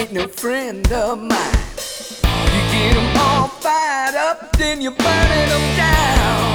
ain't no friend of mine. You get them all fired up, then you're burning them down.